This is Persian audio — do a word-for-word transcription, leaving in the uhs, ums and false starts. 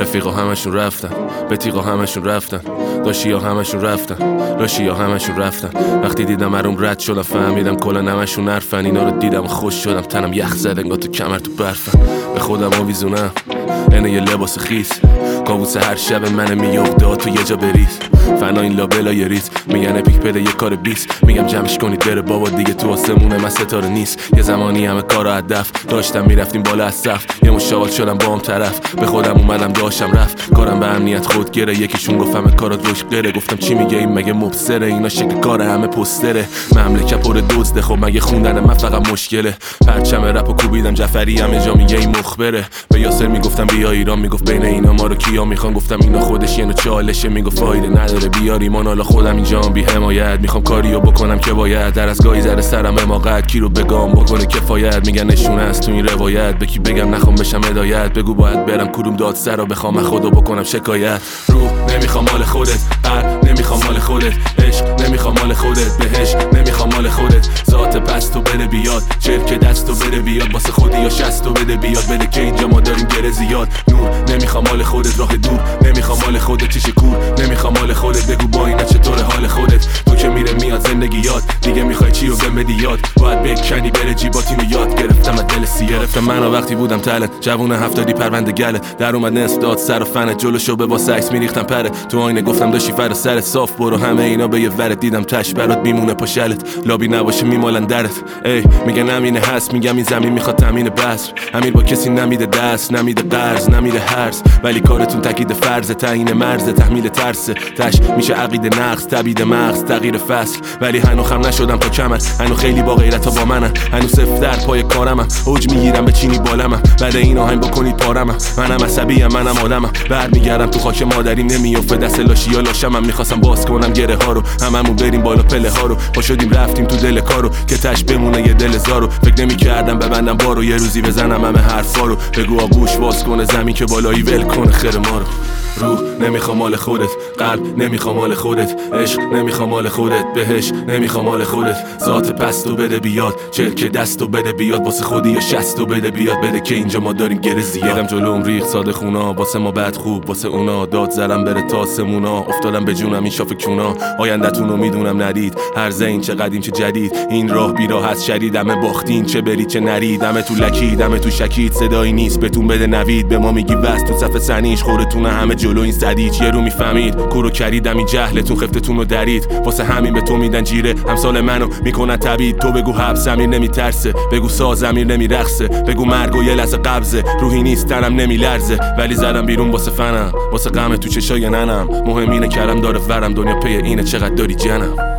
رفیقا همشون رفتن، بتیقا همشون رفتن، داشتیا همشون رفتن، لاشیا همشون رفتن. وقتی دیدم مروم رد شدم فهمیدم کلا همشون نرفن. اینا رو دیدم خوش شدم، تنم یخ زد انگار تو کمر تو برفن. به خودم آویزونم اینه یه لباس خیس، کابوس هر شب من میفته تو یه جا بریز. فنا این لابلا یه ریز میگن اپیک پده یه کار بیس. میگم جمعش کنید بره بابا دیگه تو آسمونه من ستاره نیست. یه زمانی همه کارا هدف داشتم میرفتیم بالا از صف، یه مشاوال شدم با هم طرف. به خودم اومدم داشتم رفت کارم به امنیت خود گره. یکیشون گفت همه کارات روش غیره، گفتم چی میگه این مگه مبصره؟ اینا شکل کار همه پستره، مملکت پر دزده. خب مگه خوندن من فقط مشکله؟ پرچم رپو کوبیدم جعفری همه جا میگه این مخبره. به یاسر میگفتم بیا ایران، میگفت بین اینا ما رو کیا میخوان. گفتم اینا خودش یه نوع چالشه، میگفت فایده نداره بیاریم حالا خودم اینجا بی حمایت. میخوام کاریو بکنم که باید، در از گاهی زره سرم حماقت کی رو بگم بکنه کفایت. میگن نشونه است تو این روایت، به کی بگم نخوام بشم هدایت. بگو باید برم کدوم داد سر رو بخوام خدا بکنم شکایت. روح نمیخوام مال خودت، قلب نمیخوام مال خودت، عشق نمیخوام مال خودت، بهش نمیخوام مال خودت. ذات پس تو بده بیاد، چرک دستو بده بیاد، واسه خودی یا شستو بده بیاد. بده که اینجا ما داریم گره زیاد. نور نمیخوام مال خودت، راه دور نمیخوام مال خودت، چیش کور نمیخوام مال خودت. بگو با اینا چطور حال خودت؟ تو که میره میاد زندگی یاد، دیگه میخوای چی رو بهم بدی یاد؟ باید بکنی بره جیباتینو یاد. گرفتم از دل سی گرفتم منو وقتی بودم تلت، جوون هفتادی پرونده گله. در اومد نصف داد سر و فنت، جلوشو به واسه عکس میریختم پره. تو آینه گفتم داشتی فر سرت صاف برو، همه اینا به یه ورت. دیدم تش برات میمونه پاشلت، لابی نباشه میمالن درت. ای میگن امینه هست، میگم این زمین میخواد تامین بسر. امیر با کسی نمیده دست، نمیده قرض، نمیده هرس. ولی کارتون تاکید فرض، تعیین مرز، تحمیل ترس. تش میشه عقیده نقص، تبیید مغز، تغییر فصل. ولی هنو خم نشدم تا کمن، هنو خیلی با غیرتا با منن. هنو صفر در پای کارمم، اوج میگیرم به چینی بالمم. بعد این آهنگ بکنید پارمم، منم عصبیم منم آدمم. برمیگردم تو خاک مادریم نمیافته دست لاشیا لاشمم. میخواستم باز کنم گره ها رو، هممون بریم بالا پله ها رو. پا شدیم رفتیم تو دل کارو که تش بمونه یه دل زارو. فکر نمیکردم ببندم بارو، یه روزی بزنم همه حرفا رو. بگو آغوش باز کنه زمین که بالایی ول کنه خیر ما رو. روح نمیخوام مال خودت، قلب نمیخوام مال خودت، عشق نمیخوام مال خودت، بهش نمیخوام مال خودت. ذات پستو بده بیاد، چرک دستو بده بیاد، واسه خودی یا شستو بده بیاد. بده که اینجا ما داریم گره زیاد. دیدم جلوم ریخ ساده خونا، واسه ما بد خوب واسه اونا. داد زرم بره تا سمونا، افتادم به جونم این شاف کونا. آینده‌تون رو میدونم ندید، هر زین چه قدیم چه جدید. این راه بیراه هست شدید، همه باختین چه برید چه نرید. همه تو لکید همه تو شکید، صدایی نیست بهتون بده نوید. به ما میگی بس تو صف سنیش خورتونه همه جلو این زدید. یه رو میفهمید کورو کریدم این جهلتون خفتتون رو درید. واسه همین به تو میدن جیره، همسال منو میکنن تبید. تو بگو حبس امیر نمیترسه، بگو ساز امیر نمیرقصه. بگو مرگ و یه لحظه قبضه، روحی نیست تنم نمیلرزه. ولی زدم بیرون واسه فنم، واسه غم تو چشای ننم. مهم اینه کرم داره ورم، دنیا پی اینه چقدر داری جنم.